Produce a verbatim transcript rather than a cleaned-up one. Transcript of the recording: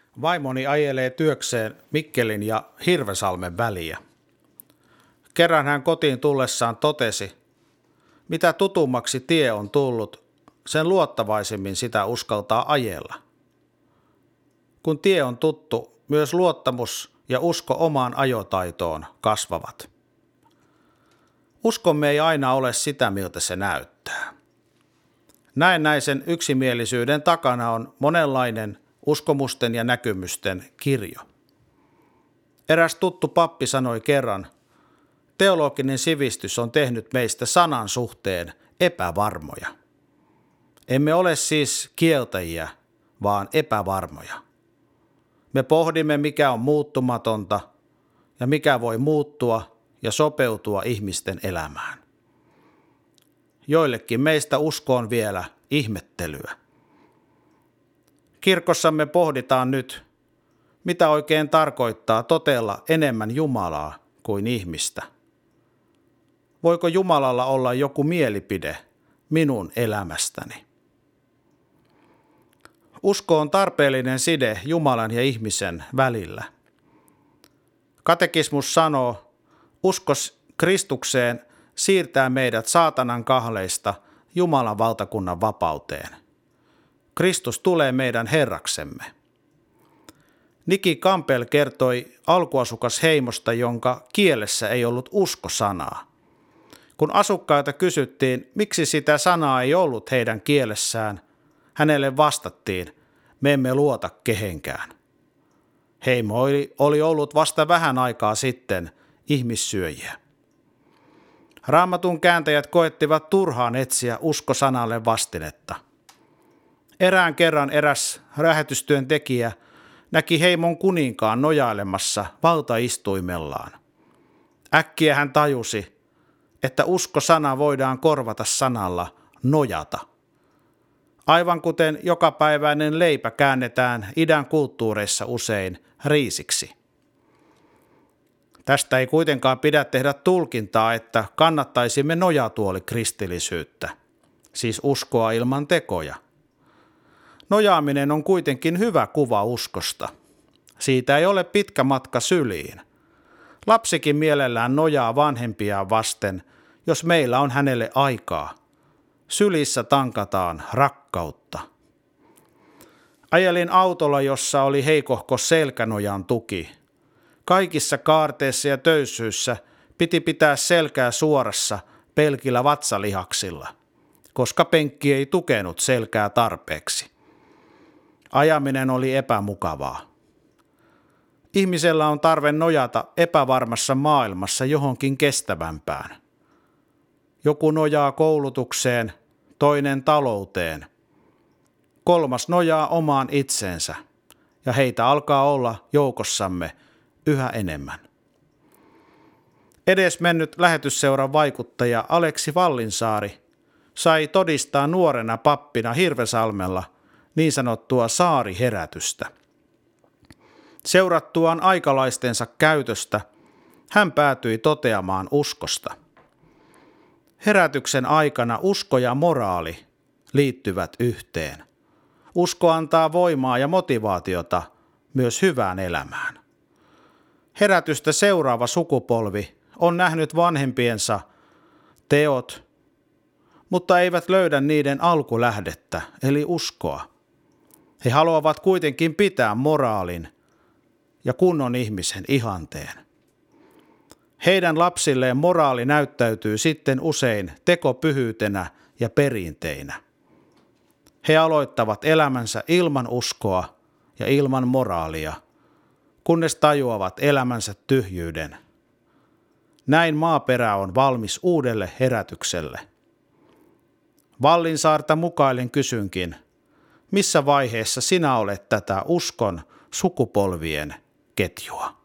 Vaimoni ajelee työkseen Mikkelin ja Hirvesalmen väliä. Kerran hän kotiin tullessaan totesi, mitä tutummaksi tie on tullut, sen luottavaisemmin sitä uskaltaa ajella. Kun tie on tuttu, myös luottamus ja usko omaan ajotaitoon kasvavat. Uskomme ei aina ole sitä, miltä se näyttää. Näennäisen yksimielisyyden takana on monenlainen uskomusten ja näkymysten kirjo. Eräs tuttu pappi sanoi kerran, teologinen sivistys on tehnyt meistä sanan suhteen epävarmoja. Emme ole siis kieltäjiä, vaan epävarmoja. Me pohdimme, mikä on muuttumatonta ja mikä voi muuttua ja sopeutua ihmisten elämään. Joillekin meistä usko on vielä ihmettelyä. Kirkossamme pohditaan nyt, mitä oikein tarkoittaa totella enemmän Jumalaa kuin ihmistä. Voiko Jumalalla olla joku mielipide minun elämästäni? Usko on tarpeellinen side Jumalan ja ihmisen välillä. Katekismus sanoo, usko Kristukseen siirtää meidät saatanan kahleista Jumalan valtakunnan vapauteen. Kristus tulee meidän Herraksemme. Niki Campbell kertoi alkuasukas heimosta, jonka kielessä ei ollut uskosanaa. Kun asukkaita kysyttiin, miksi sitä sanaa ei ollut heidän kielessään, hänelle vastattiin, me emme luota kehenkään. Heimo oli, oli ollut vasta vähän aikaa sitten ihmissyöjiä. Raamatun kääntäjät koettivat turhaan etsiä uskosanalle vastinetta. Erään kerran eräs lähetystyöntekijä näki heimon kuninkaan nojailemassa valtaistuimellaan. Äkkiä hän tajusi, että uskosana voidaan korvata sanalla nojata. Aivan kuten jokapäiväinen leipä käännetään idän kulttuureissa usein riisiksi. Tästä ei kuitenkaan pidä tehdä tulkintaa, että kannattaisimme nojatuolikristillisyyttä, siis uskoa ilman tekoja. Nojaaminen on kuitenkin hyvä kuva uskosta. Siitä ei ole pitkä matka syliin. Lapsikin mielellään nojaa vanhempiaan vasten, jos meillä on hänelle aikaa. Sylissä tankataan rakkautta. Ajelin autolla, jossa oli heikohko selkänojan tuki. Kaikissa kaarteissa ja töyssyissä piti pitää selkää suorassa pelkillä vatsalihaksilla, koska penkki ei tukenut selkää tarpeeksi. Ajaminen oli epämukavaa. Ihmisellä on tarve nojata epävarmassa maailmassa johonkin kestävämpään. Joku nojaa koulutukseen, toinen talouteen. Kolmas nojaa omaan itseensä, ja heitä alkaa olla joukossamme yhä enemmän. Edesmennyt lähetysseuran vaikuttaja Aleksi Vallinsaari sai todistaa nuorena pappina Hirvesalmella niin sanottua saariherätystä. Seurattuaan aikalaistensa käytöstä hän päätyi toteamaan uskosta. Herätyksen aikana usko ja moraali liittyvät yhteen. Usko antaa voimaa ja motivaatiota myös hyvään elämään. Herätystä seuraava sukupolvi on nähnyt vanhempiensa teot, mutta eivät löydä niiden alkulähdettä, eli uskoa. He haluavat kuitenkin pitää moraalin ja kunnon ihmisen ihanteen. Heidän lapsilleen moraali näyttäytyy sitten usein tekopyhyytenä ja perinteinä. He aloittavat elämänsä ilman uskoa ja ilman moraalia, kunnes tajuavat elämänsä tyhjyyden. Näin maaperä on valmis uudelle herätykselle. Vallinsaarta mukaillen kysynkin, missä vaiheessa sinä olet tätä uskon sukupolvien ketjua?